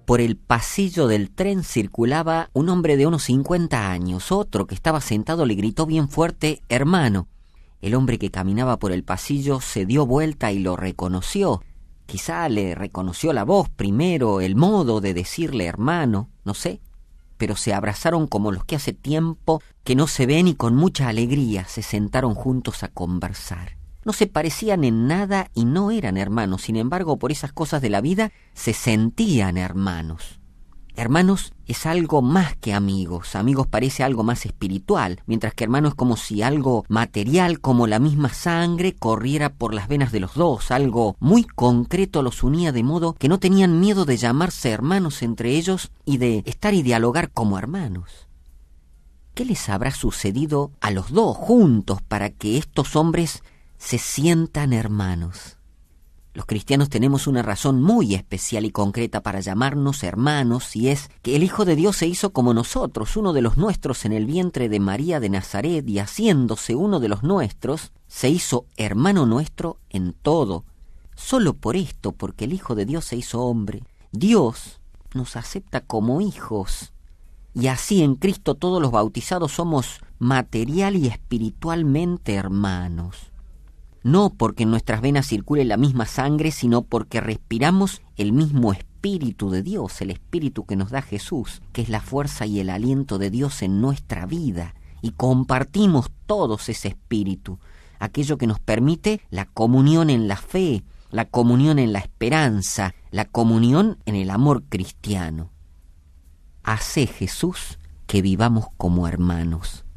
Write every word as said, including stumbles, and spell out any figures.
Por el pasillo del tren circulaba un hombre de unos cincuenta años. Otro que estaba sentado le gritó bien fuerte: «Hermano». El hombre que caminaba por el pasillo se dio vuelta y lo reconoció. Quizá le reconoció la voz primero, el modo de decirle hermano, no sé. Pero se abrazaron como los que hace tiempo que no se ven y con mucha alegría se sentaron juntos a conversar. No se parecían en nada y no eran hermanos, sin embargo, por esas cosas de la vida se sentían hermanos. Hermanos es algo más que amigos. Amigos parece algo más espiritual, mientras que hermano es como si algo material, como la misma sangre, corriera por las venas de los dos. Algo muy concreto los unía de modo que no tenían miedo de llamarse hermanos entre ellos y de estar y dialogar como hermanos. ¿Qué les habrá sucedido a los dos juntos para que estos hombres se sientan hermanos? Los cristianos tenemos una razón muy especial y concreta para llamarnos hermanos, y es que el Hijo de Dios se hizo como nosotros, uno de los nuestros en el vientre de María de Nazaret, y haciéndose uno de los nuestros, se hizo hermano nuestro en todo. Solo por esto, porque el Hijo de Dios se hizo hombre, Dios nos acepta como hijos, y así en Cristo todos los bautizados somos material y espiritualmente hermanos. No porque en nuestras venas circule la misma sangre, sino porque respiramos el mismo Espíritu de Dios, el Espíritu que nos da Jesús, que es la fuerza y el aliento de Dios en nuestra vida, y compartimos todos ese Espíritu, aquello que nos permite la comunión en la fe, la comunión en la esperanza, la comunión en el amor cristiano. Hace, Jesús, que vivamos como hermanos.